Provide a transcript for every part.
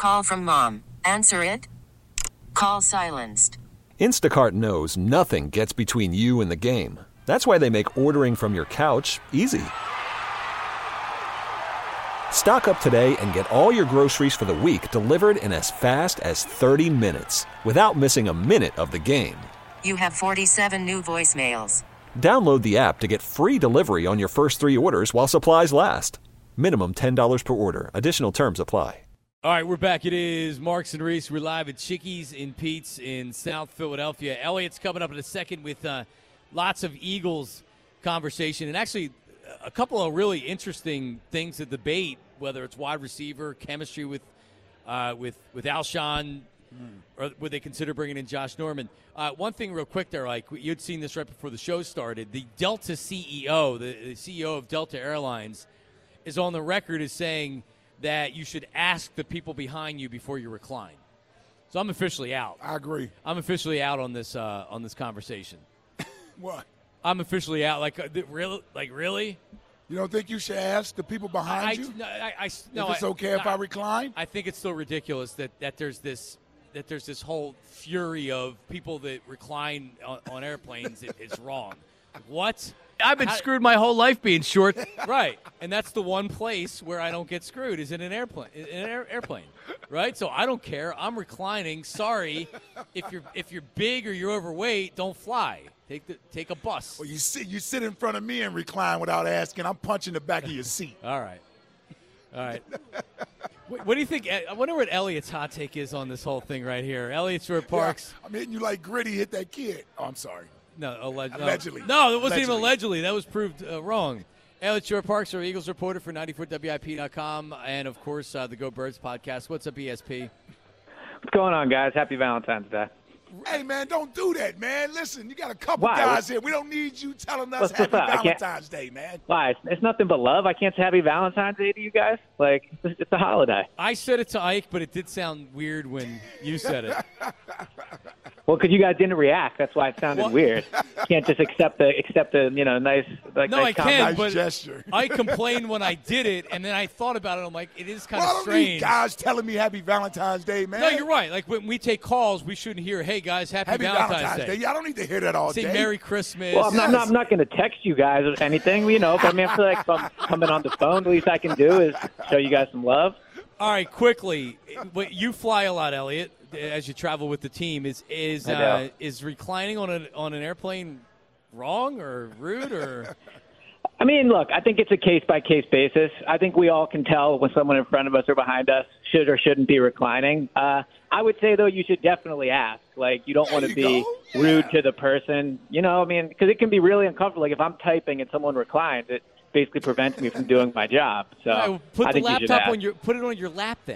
Call from mom. Answer it. Call silenced. Instacart knows nothing gets between you and the game. That's why they make ordering from your couch easy. Stock up today and get all your groceries for the week delivered in as fast as 30 minutes without missing a minute of the game. You have 47 new voicemails. Download the app to get free delivery on your first 3 orders while supplies last. Minimum $10 per order. Additional terms apply. All right, we're back. It is Marks and Reese. We're live at Chickies in Pete's in South Philadelphia. Elliot's coming up in a second with lots of Eagles conversation and actually a couple of really interesting things to debate, whether it's wide receiver, chemistry with Alshon, or would they consider bringing in Josh Norman? One thing real quick there, like you'd seen this right before the show started. The Delta CEO, the CEO of Delta Airlines, is on the record as saying that you should ask the people behind you before you recline. So I'm officially out. I agree. I'm officially out on this conversation. What? I'm officially out. Really? You don't think you should ask the people behind you? If it's okay if I recline? I think it's still ridiculous that there's this whole fury of people that recline on airplanes. It's wrong. What? I've been screwed my whole life being short. Right. And that's the one place where I don't get screwed is in an airplane. Right? So I don't care. I'm reclining. Sorry. If you're big or you're overweight, don't fly. Take a bus. Well, you sit in front of me and recline without asking. I'm punching the back of your seat. All right. What do you think? I wonder what Elliot's hot take is on this whole thing right here. Elliott Short Parks. Yeah, I'm hitting you like Gritty hit that kid. Oh, I'm sorry. No, allegedly. No, it wasn't even allegedly. That was proved wrong. Elliott Short Parks, our Eagles reporter for 94WIP.com, and, of course, the Go Birds podcast. What's up, ESP? What's going on, guys? Happy Valentine's Day. Hey, man, don't do that, man. Listen, you got a couple guys here. We don't need you telling us Happy Valentine's Day, man. Why? It's nothing but love. I can't say Happy Valentine's Day to you guys. Like, it's a holiday. I said it to Ike, but it did sound weird when you said it. Well, because you guys didn't react. That's why it sounded weird. You can't just accept the nice No, I can, nice gesture. I complained when I did it, and then I thought about it. I'm like, it is kind of I don't strange. need guys telling me Happy Valentine's Day, man. No, you're right. Like when we take calls, we shouldn't hear, "Hey guys, Happy Valentine's Day." Yeah, I don't need to hear that all day. Say Merry Christmas. Well, I'm not going to text you guys or anything, but I mean, I feel like if I'm coming on the phone, the least I can do is show you guys some love. All right, quickly. You fly a lot, Elliot, as you travel with the team. Is reclining on an airplane wrong or rude or? I mean, look, I think it's a case-by-case basis. I think we all can tell when someone in front of us or behind us should or shouldn't be reclining. I would say, though, you should definitely ask. Like, you don't want to be rude to the person, because it can be really uncomfortable. Like, if I'm typing and someone reclines, it basically prevents me from doing my job. So put I the think laptop put it on your lap then.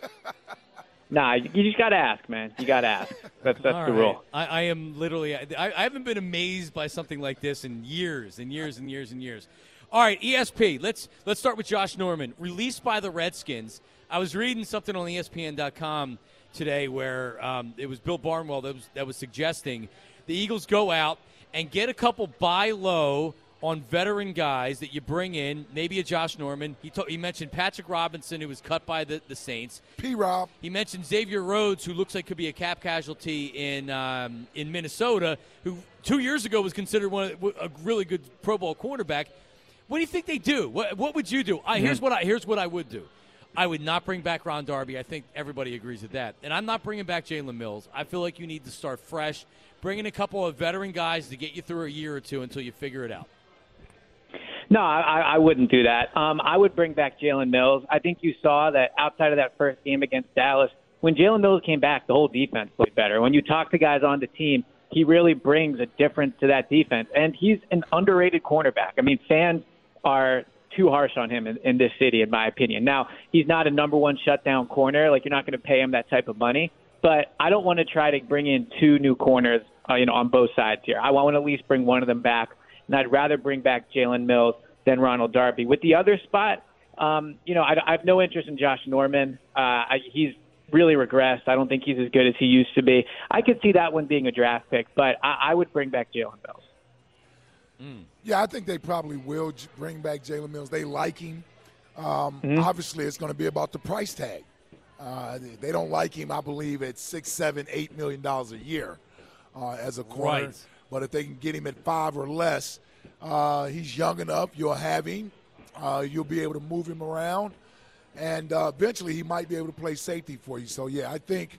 Nah, you just got to ask, man. You got to ask. That's the rule. I am literally – I haven't been amazed by something like this in years and years and years and years. All right, ESP, let's start with Josh Norman. Released by the Redskins. I was reading something on ESPN.com today where it was Bill Barnwell that was suggesting the Eagles go out and get a couple buy low on veteran guys that you bring in, maybe a Josh Norman. He mentioned Patrick Robinson, who was cut by the Saints. P-Rob. He mentioned Xavier Rhodes, who looks like could be a cap casualty in Minnesota, who 2 years ago was considered a really good Pro Bowl quarterback. What do you think they do? What would you do? Here's what I would do. I would not bring back Ron Darby. I think everybody agrees with that. And I'm not bringing back Jalen Mills. I feel like you need to start fresh, bring in a couple of veteran guys to get you through a year or two until you figure it out. No, I wouldn't do that. I would bring back Jalen Mills. I think you saw that outside of that first game against Dallas, when Jalen Mills came back, the whole defense played better. When you talk to guys on the team, he really brings a difference to that defense. And he's an underrated cornerback. I mean, fans are too harsh on him in this city, in my opinion. Now, he's not a number one shutdown corner. Like, you're not going to pay him that type of money. But I don't want to try to bring in two new corners, on both sides here. I want to at least bring one of them back. And I'd rather bring back Jalen Mills than Ronald Darby. With the other spot, I have no interest in Josh Norman. He's really regressed. I don't think he's as good as he used to be. I could see that one being a draft pick, but I would bring back Jalen Mills. Yeah, I think they probably will bring back Jalen Mills. They like him. Obviously, it's going to be about the price tag. They don't like him, I believe, at $6, $7, $8 million a year as a corner. Right. But if they can get him at 5 or less, he's young enough. You'll have him. You'll be able to move him around, and eventually he might be able to play safety for you. So yeah, I think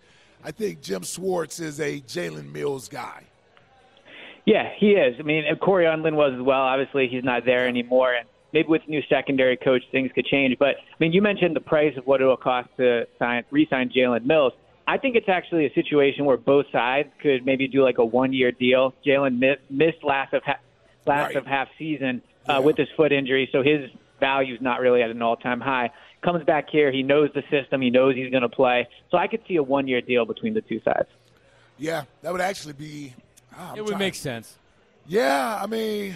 Jim Schwartz is a Jalen Mills guy. Yeah, he is. I mean, Corey Undlin was as well. Obviously, he's not there anymore, and maybe with new secondary coach, things could change. But I mean, you mentioned the price of what it will cost to re-sign Jalen Mills. I think it's actually a situation where both sides could maybe do like a 1-year deal. Jalen missed last of half season with his foot injury, so his value is not really at an all-time high. Comes back here, he knows the system, he knows he's going to play. So I could see a 1-year deal between the two sides. Yeah, that would actually be. It would make sense. Yeah, I mean,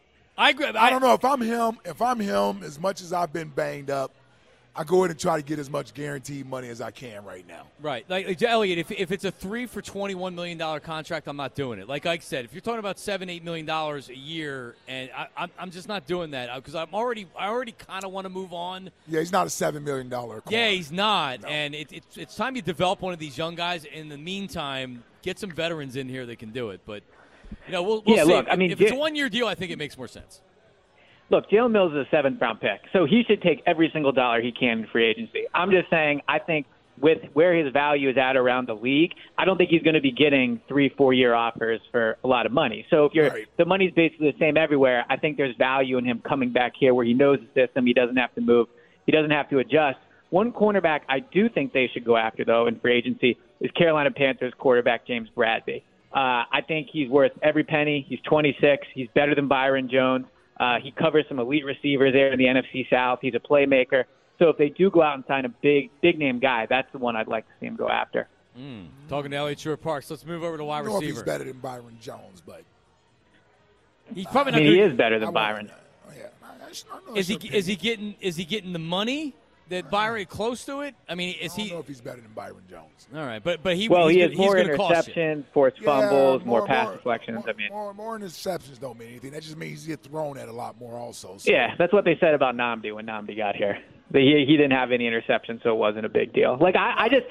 I don't know if I'm him. If I'm him, as much as I've been banged up, I go in and try to get as much guaranteed money as I can right now. Right. Like Elliot, if it's a 3 for $21 million contract, I'm not doing it. Like Ike said, if you're talking about $7, $8 million a year, and I'm just not doing that because I already kind of want to move on. Yeah, he's not a $7 million corner. Yeah, he's not. No. And it's time you develop one of these young guys. In the meantime, get some veterans in here that can do it. But, we'll see. Look, I mean, if it's a 1-year deal, I think it makes more sense. Look, Jalen Mills is a 7th-round pick, so he should take every single dollar he can in free agency. I'm just saying, I think with where his value is at around the league, I don't think he's going to be getting 3-4-year offers for a lot of money. So if the money's basically the same everywhere, I think there's value in him coming back here where he knows the system, he doesn't have to move, he doesn't have to adjust. One cornerback I do think they should go after, though, in free agency is Carolina Panthers quarterback James Bradley. I think he's worth every penny. He's 26. He's better than Byron Jones. He covers some elite receivers there in the NFC South. He's a playmaker. So if they do go out and sign a big-name guy, that's the one I'd like to see him go after. Talking to Elliot Shore-Parks. Let's move over to wide receiver. I don't know if he's better than Byron Jones, but he's probably not. He is better than Byron. Is he getting the money that Byron is close to it? I mean, I don't know if he's better than Byron Jones. All right, but he has more interceptions, forced fumbles, more pass deflections. More interceptions don't mean anything. That just means he gets thrown at a lot more also. So. Yeah, that's what they said about Nnamdi when Nnamdi got here. He didn't have any interceptions, so it wasn't a big deal. Like I think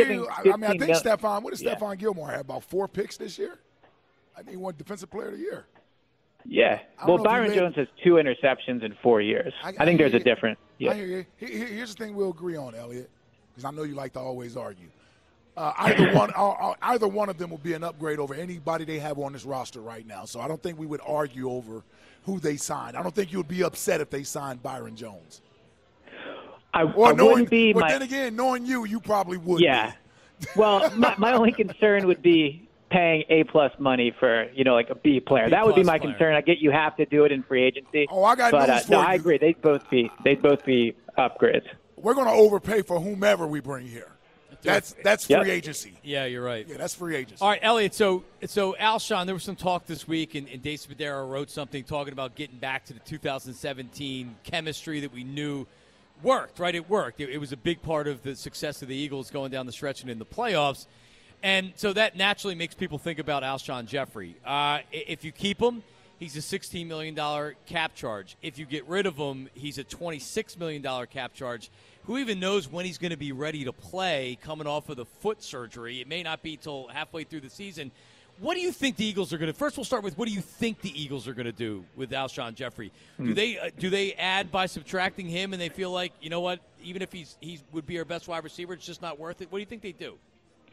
Stephon Gilmore had about 4 picks this year. I think he won Defensive Player of the Year. Yeah. Well, Byron Jones has 2 interceptions in 4 years. I think there's a difference. Yeah. I hear you. Here's the thing we'll agree on, Elliot, because I know you like to always argue. Either one of them will be an upgrade over anybody they have on this roster right now. So I don't think we would argue over who they signed. I don't think you would be upset if they signed Byron Jones. Then again, knowing you probably would. Yeah. Well, my only concern would be paying A+ money for, like a B player. That would be my concern. I get you have to do it in free agency. Oh, I got news for you. I agree. They'd both be upgrades. We're going to overpay for whomever we bring here. That's free agency. Yeah, you're right. Yeah, that's free agency. All right, Elliot, so Alshon, there was some talk this week, and Dave Spadaro wrote something talking about getting back to the 2017 chemistry that we knew worked, right? It worked. It was a big part of the success of the Eagles going down the stretch and in the playoffs. And so that naturally makes people think about Alshon Jeffrey. If you keep him, he's a $16 million cap charge. If you get rid of him, he's a $26 million cap charge. Who even knows when he's going to be ready to play coming off of the foot surgery? It may not be till halfway through the season. What do you think the Eagles are going to – first we'll start with what do you think the Eagles are going to do with Alshon Jeffrey? Do they add by subtracting him and they feel like, you know what, even if he would be our best wide receiver, it's just not worth it? What do you think they do?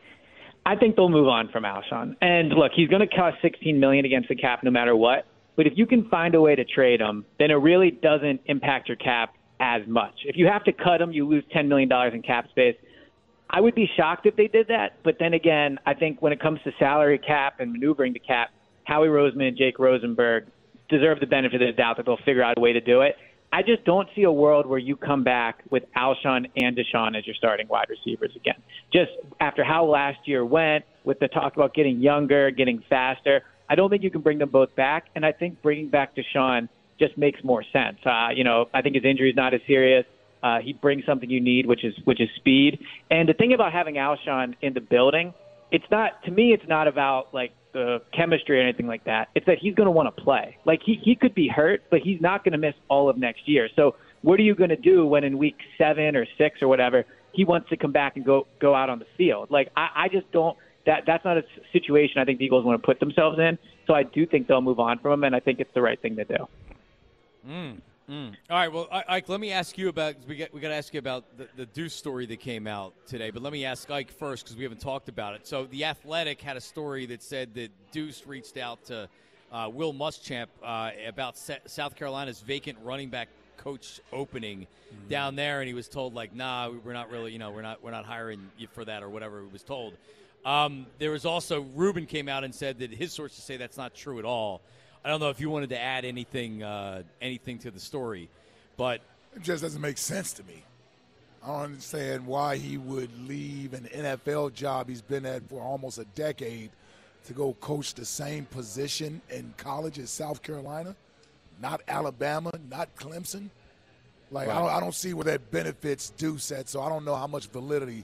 I think they'll move on from Alshon. And look, he's going to cost $16 million against the cap no matter what. But if you can find a way to trade him, then it really doesn't impact your cap as much. If you have to cut him, you lose $10 million in cap space. I would be shocked if they did that. But then again, I think when it comes to salary cap and maneuvering the cap, Howie Roseman and Jake Rosenberg deserve the benefit of the doubt that they'll figure out a way to do it. I just don't see a world where you come back with Alshon and Deshaun as your starting wide receivers again. Just after how last year went, with the talk about getting younger, getting faster, I don't think you can bring them both back. And I think bringing back Deshaun just makes more sense. I think his injury is not as serious. He brings something you need, which is speed. And the thing about having Alshon in the building, it's not about like the chemistry or anything like that. It's that he's going to want to play. Like he could be hurt, but he's not going to miss all of next year. So what are you going to do when in week 7 or 6 or whatever he wants to come back and go out on the field. Like, I just don't – that's not a situation I think the Eagles want to put themselves in. So I do think they'll move on from him, and I think it's the right thing to do. All right, well, Ike, let me ask you about – we got to ask you about the Deuce story that came out today. But let me ask Ike first because we haven't talked about it. So The Athletic had a story that said that Deuce reached out to Will Muschamp about South Carolina's vacant running back coach opening down there, and he was told, like, nah, we're not really – we're not hiring you for that or whatever he was told. There was also – Ruben came out and said that his sources say that's not true at all. I don't know if you wanted to add anything to the story, but it just doesn't make sense to me. I don't understand why he would leave an NFL job he's been at for almost a decade to go coach the same position in college as South Carolina, not Alabama, not Clemson. Like, right. I don't see where that benefits Deuce at, so I don't know how much validity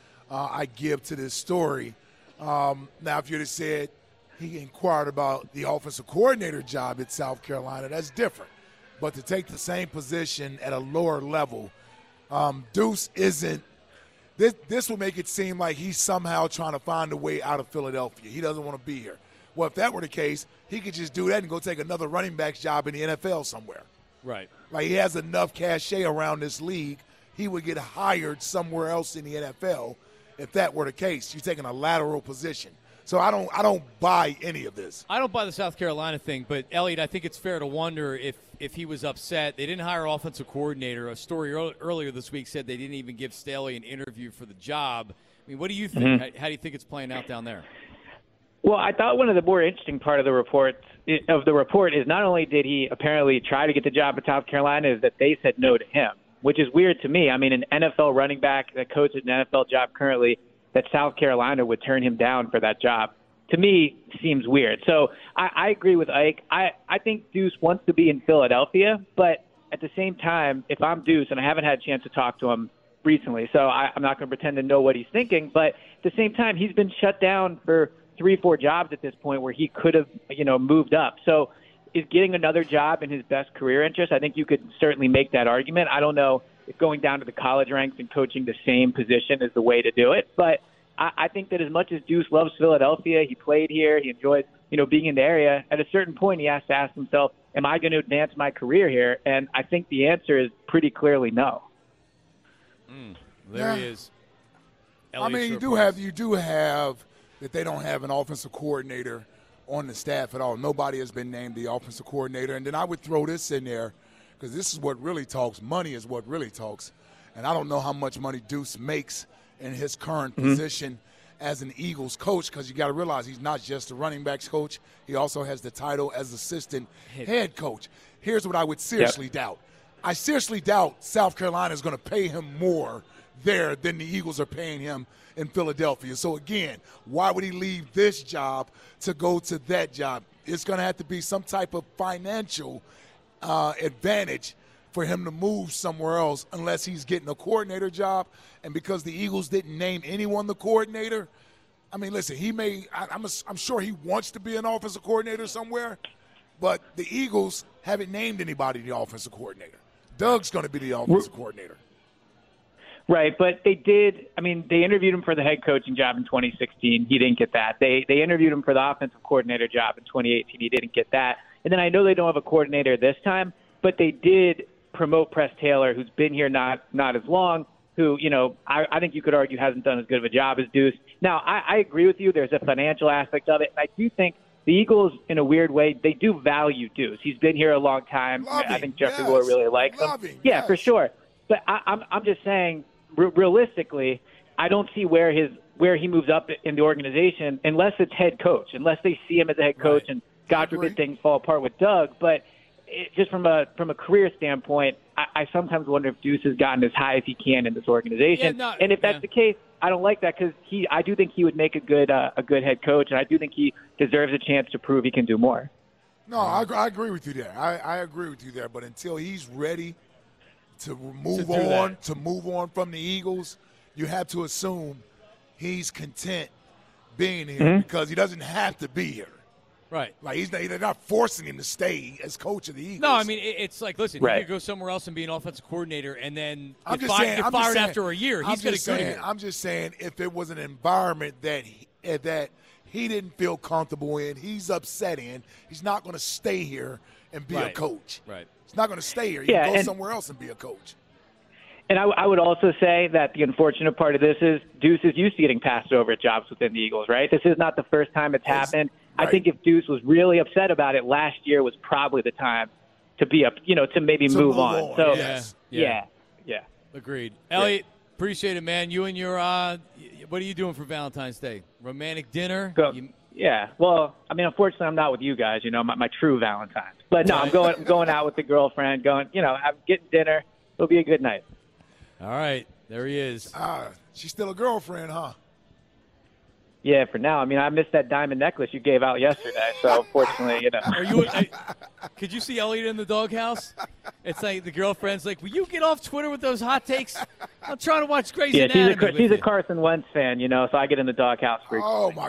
I give to this story. Now, if you'd have said he inquired about the offensive coordinator job at South Carolina, that's different. But to take the same position at a lower level, Deuce isn't – this will make it seem like he's somehow trying to find a way out of Philadelphia. He doesn't want to be here. Well, if that were the case, he could just do that and go take another running back's job in the NFL somewhere. Right. Like, he has enough cachet around this league, he would get hired somewhere else in the NFL if that were the case. You're taking a lateral position. So I don't buy any of this. I don't buy the South Carolina thing, but, Elliot, I think it's fair to wonder if he was upset. They didn't hire offensive coordinator. A story earlier this week said they didn't even give Staley an interview for the job. I mean, what do you think? Mm-hmm. How do you think it's playing out down there? Well, I thought one of the more interesting part of the report is not only did he apparently try to get the job at South Carolina, is that they said no to him, which is weird to me. I mean, an NFL running back that coaches an NFL job currently, that South Carolina would turn him down for that job, to me seems weird. So I agree with Ike. I think Deuce wants to be in Philadelphia, but at the same time, if I'm Deuce, and I haven't had a chance to talk to him recently, so I'm not going to pretend to know what he's thinking, but at the same time, he's been shut down for 3-4 jobs at this point where he could have, moved up. So is getting another job in his best career interest? I think you could certainly make that argument. I don't know if going down to the college ranks and coaching the same position is the way to do it, but I think that as much as Deuce loves Philadelphia, he played here, he enjoys, being in the area, at a certain point he has to ask himself, am I going to advance my career here? And I think the answer is pretty clearly no. There he is. I mean, you do have that they don't have an offensive coordinator on the staff at all. Nobody has been named the offensive coordinator. And then I would throw this in there because this is what really talks. Money is what really talks. And I don't know how much money Deuce makes in his current position as an Eagles coach, because you got to realize he's not just a running backs coach. He also has the title as assistant head coach. Here's what I would seriously doubt. I seriously doubt South Carolina is going to pay him more there than the Eagles are paying him in Philadelphia. So, again, why would he leave this job to go to that job? It's going to have to be some type of financial advantage for him to move somewhere else unless he's getting a coordinator job. And because the Eagles didn't name anyone the coordinator, I mean, listen, I'm sure he wants to be an offensive coordinator somewhere, but the Eagles haven't named anybody the offensive coordinator. Doug's going to be the offensive coordinator. Right, but they interviewed him for the head coaching job in 2016. He didn't get that. They interviewed him for the offensive coordinator job in 2018. He didn't get that. And then I know they don't have a coordinator this time, but they did promote Press Taylor, who's been here not as long, who, I think you could argue hasn't done as good of a job as Deuce. Now, I agree with you. There's a financial aspect of it. And I do think the Eagles, in a weird way, they do value Deuce. He's been here a long time. I think Jeffrey Lurie really likes him. Yeah, for sure. But I'm just saying, realistically, I don't see where he moves up in the organization unless it's head coach, unless they see him as a head coach, and God forbid things fall apart with Doug. But just from a career standpoint, I sometimes wonder if Deuce has gotten as high as he can in this organization. And if that's the case, I don't like that, because I do think he would make a good head coach, and I do think he deserves a chance to prove he can do more. No, I agree with you there. I agree with you there. But until he's ready to move on from the Eagles, you have to assume he's content being here because he doesn't have to be here. Right. Like they're not forcing him to stay as coach of the Eagles. No, I mean it's like, listen, Right. you could go somewhere else and be an offensive coordinator, and then I'm get just saying, fired after a year. He's going to go here. I'm just saying, if it was an environment that he didn't feel comfortable in, he's upset in, he's not going to stay here and be a Right. coach. Right. He's not going to stay here. He Yeah, can go and- somewhere else and be a coach. And I would also say that the unfortunate part of this is Deuce is used to getting passed over at jobs within the Eagles, right? This is not the first time it's happened. Right. I think if Deuce was really upset about it, last year was probably the time to be to maybe To move move on. on, So yes. yeah. Agreed. Elliot, appreciate it, man. You and your what are you doing for Valentine's Day? Romantic dinner? Yeah. Well, I mean, unfortunately, I'm not with you guys. My true Valentine's. But no, I'm going out with the girlfriend. I'm getting dinner. It'll be a good night. All right. There he is. She's still a girlfriend, huh? Yeah, for now. I mean, I missed that diamond necklace you gave out yesterday. So unfortunately, Could you see Elliot in the doghouse? It's like the girlfriend's like, will you get off Twitter with those hot takes? I'm trying to watch Grey's Yeah, Anatomy with she's a you." Carson Wentz fan, so I get in the doghouse frequently. Oh, my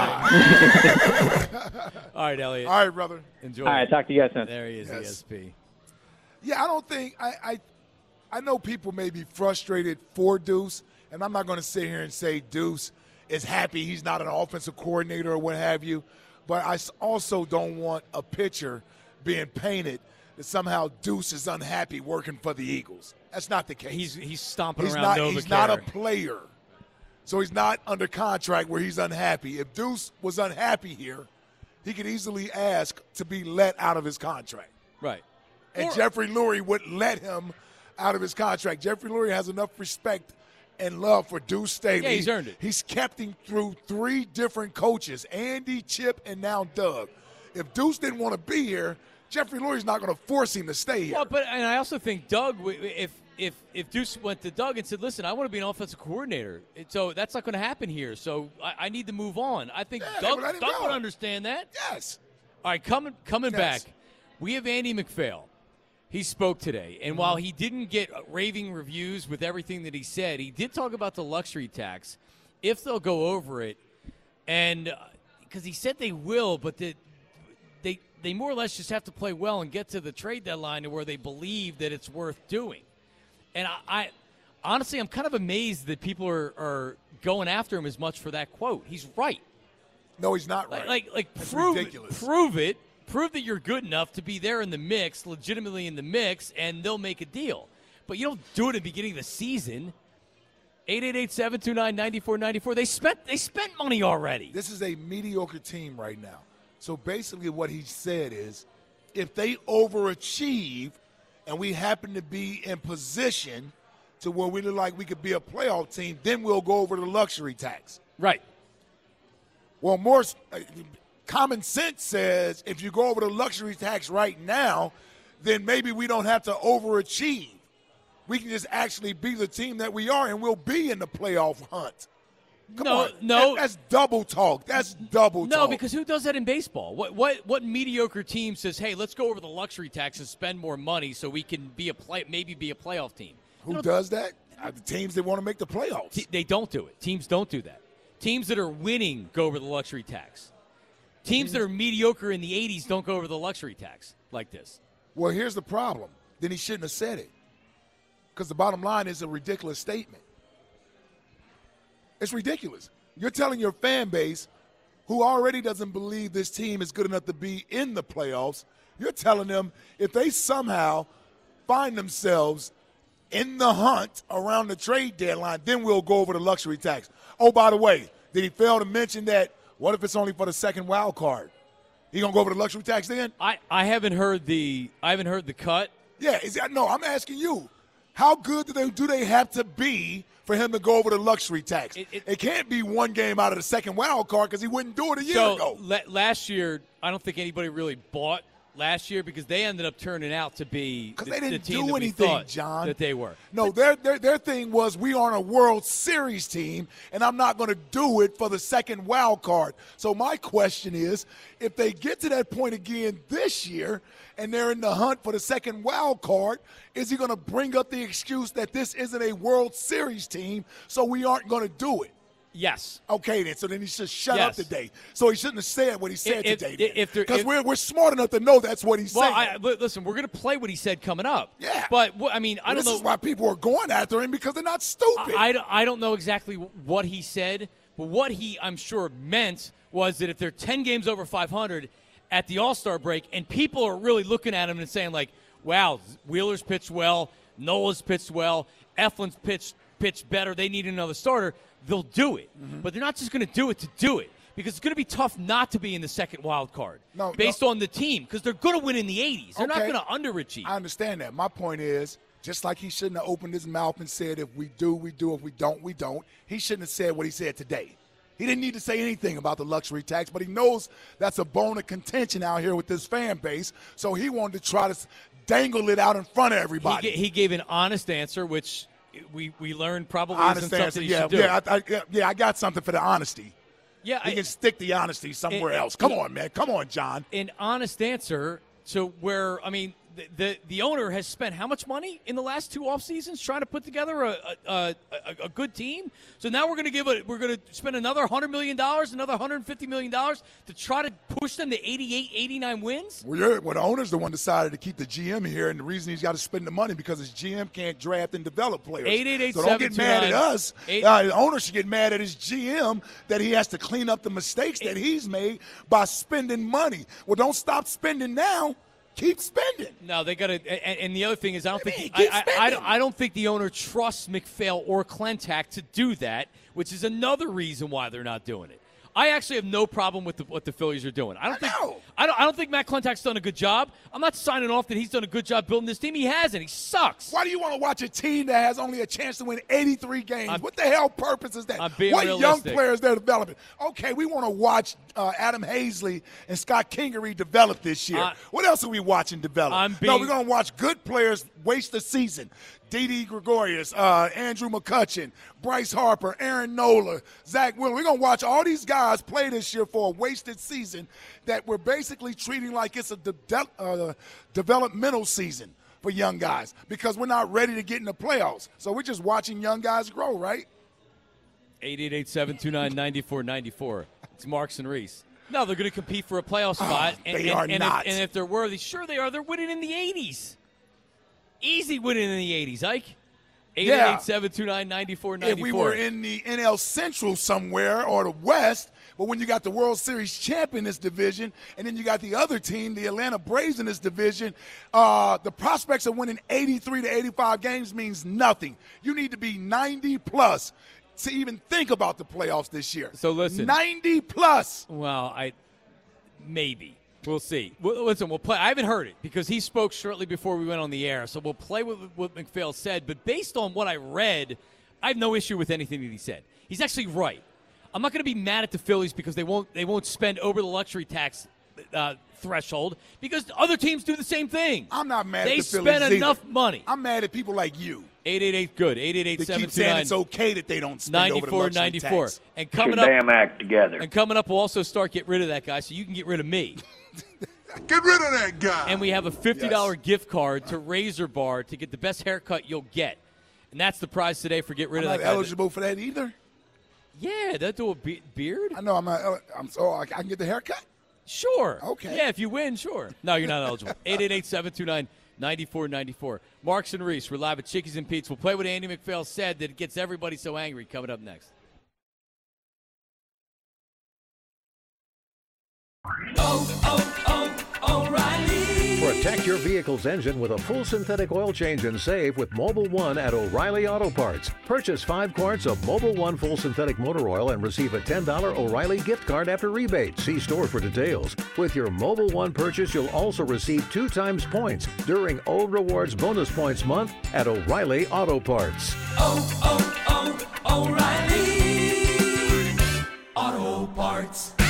God. All right, Elliot. All right, brother. Enjoy. All right, talk to you guys soon. There he is, Yes. ESP. Yeah, I don't think I know people may be frustrated for Deuce, and I'm not going to sit here and say Deuce is happy he's not an offensive coordinator or what have you, but I also don't want a picture being painted that somehow Deuce is unhappy working for the Eagles. That's not the case. He's stomping He's around not. Novacare. He's not a player, so he's not under contract where he's unhappy. If Deuce was unhappy here, he could easily ask to be let out of his contract. Right. And Jeffrey Lurie would let him out of his contract. Jeffrey Lurie has enough respect and love for Deuce Staley. Yeah, he's earned it. He's kept him through 3 different coaches, Andy, Chip, and now Doug. If Deuce didn't want to be here, Jeffrey Lurie's not going to force him to stay here. Well, and I also think Doug, if Deuce went to Doug and said, listen, I want to be an offensive coordinator, so that's not going to happen here, so I need to move on. I think Doug would understand that. Yes. All right, coming back, we have Andy McPhail. He spoke today, and while he didn't get raving reviews with everything that he said, he did talk about the luxury tax, if they'll go over it, and because he said they will, but they more or less just have to play well and get to the trade deadline to where they believe that it's worth doing. And I honestly, I'm kind of amazed that people are going after him as much for that quote. He's right. No, he's not right. Like That's prove ridiculous. it. Prove that you're good enough to be there in the mix, legitimately in the mix, and they'll make a deal. But you don't do it at the beginning of the season. 888-729-9494. They spent money already. This is a mediocre team right now. So basically what he said is if they overachieve and we happen to be in position to where we look like we could be a playoff team, then we'll go over the luxury tax. Right. Well, more common sense says if you go over the luxury tax right now, then maybe we don't have to overachieve. We can just actually be the team that we are, and we'll be in the playoff hunt. Come on. That's double talk. That's double talk. No, because who does that in baseball? What mediocre team says, "Hey, let's go over the luxury tax and spend more money so we can maybe be a playoff team"? Who does that? The teams that want to make the playoffs. They don't do it. Teams don't do that. Teams that are winning go over the luxury tax. Teams that are mediocre in the 80s don't go over the luxury tax like this. Well, here's the problem. Then he shouldn't have said it. Because the bottom line is a ridiculous statement. It's ridiculous. You're telling your fan base, who already doesn't believe this team is good enough to be in the playoffs, you're telling them if they somehow find themselves in the hunt around the trade deadline, then we'll go over the luxury tax. Oh, by the way, did he fail to mention that what if it's only for the second wild card? He gonna go over the luxury tax then? I haven't heard the cut. Yeah, no, I'm asking you. How good do they have to be for him to go over the luxury tax? It can't be one game out of the second wild card because he wouldn't do it a year ago. Last year, I don't think anybody really bought last year because they ended up turning out to be they didn't the team do that anything, we thought John. that they were. No, their thing was we aren't a World Series team, and I'm not going to do it for the second wild card. So my question is, if they get to that point again this year and they're in the hunt for the second wild card, is he going to bring up the excuse that this isn't a World Series team, so we aren't going to do it? Yes. Okay, then. So then he should shut Yes. up today. So he shouldn't have said what he said today. Because Because we're smart enough to know that's what he's saying. But listen, we're going to play what he said coming up. Yeah. But, I mean, I don't know. This is why people are going after him, because they're not stupid. I don't know exactly what he said, but what he, I'm sure, meant was that if they're 10 games over 500 at the All-Star break, and people are really looking at him and saying, like, wow, Wheeler's pitched well, Nola's pitched well, Eflin's pitched better, they need another starter, they'll do it. Mm-hmm. But they're not just going to do it to do it, because it's going to be tough not to be in the second wild card based on the team, because they're going to win in the 80s. They're not going to underachieve. I understand that. My point is, just like he shouldn't have opened his mouth and said, if we do, we do. If we don't, we don't. He shouldn't have said what he said today. He didn't need to say anything about the luxury tax, but he knows that's a bone of contention out here with this fan base, so he wanted to try to dangle it out in front of everybody. He gave an honest answer, which we learned probably honest isn't something answer. he should do. I got something for the honesty. Yeah, he can stick the honesty somewhere else. Come on, man. Come on, John. An honest answer to where, I mean, the owner has spent how much money in the last 2 off seasons trying to put together a good team. So now we're going to spend another $100 million, another $150 million to try to push them to 88, 89 wins. Well, the owner's the one decided to keep the GM here, and the reason he's got to spend the money because his GM can't draft and develop players. 888 so don't get mad at us. The owner should get mad at his GM that he has to clean up the mistakes that he's made by spending money. Well, don't stop spending now. Keep spending. No, they got to. And the other thing is, I don't think the owner trusts McPhail or Klentak to do that, which is another reason why they're not doing it. I actually have no problem with what the Phillies are doing. I don't think Matt Klentak's done a good job. I'm not signing off that he's done a good job building this team. He hasn't. He sucks. Why do you want to watch a team that has only a chance to win 83 games? What the hell purpose is that? I'm being what realistic. Young players they're developing? Okay, we want to watch Adam Hazley and Scott Kingery develop this year. What else are we watching develop? No, we're going to watch good players waste the season. Didi Gregorius, Andrew McCutchen, Bryce Harper, Aaron Nola, Zach Wheeler. We're going to watch all these guys play this year for a wasted season that we're basically treating like it's a developmental season for young guys because we're not ready to get in the playoffs. So we're just watching young guys grow, right? 888-729-9494. It's Marks and Reese. No, they're going to compete for a playoff spot. They are not. And if they're worthy, sure they are. They're winning in the 80s. Easy winning in the 80s, Ike. 888-729-9494. If we were in the NL Central somewhere or the West, but when you got the World Series champion in this division, and then you got the other team, the Atlanta Braves in this division, the prospects of winning 83 to 85 games means nothing. You need to be 90-plus to even think about the playoffs this year. So listen. 90-plus. Well, maybe. We'll see. Listen, we'll play. I haven't heard it because he spoke shortly before we went on the air, so we'll play what McPhail said. But based on what I read, I have no issue with anything that he said. He's actually right. I'm not going to be mad at the Phillies because they won't spend over the luxury tax threshold because other teams do the same thing. I'm not mad at the Phillies They spend enough money. I'm mad at people like you. 888 good. 888 They keep saying it's okay that they don't spend over the luxury tax. And coming up, damn act together. And coming up, we'll also start get rid of that guy so you can get rid of me. Get rid of that guy. And we have a $50 gift card to Razor Bar to get the best haircut you'll get. And that's the prize today for get rid of that guy. I'm not eligible for that either. Yeah, they'll do a beard. I know. I can get the haircut? Sure. Okay. Yeah, if you win, sure. No, you're not eligible. 888-729-9494. Marks and Reese, we're live at Chickies and Pete's. We'll play what Andy McPhail said that gets everybody so angry coming up next. O'Reilly. Protect your vehicle's engine with a full synthetic oil change and save with Mobil 1 at O'Reilly Auto Parts. Purchase 5 quarts of Mobil 1 full synthetic motor oil and receive a $10 O'Reilly gift card after rebate. See store for details. With your Mobil 1 purchase, you'll also receive 2 times points during O Rewards Bonus Points Month at O'Reilly Auto Parts. O'Reilly Auto Parts.